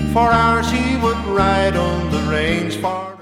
For hours he would ride on the range far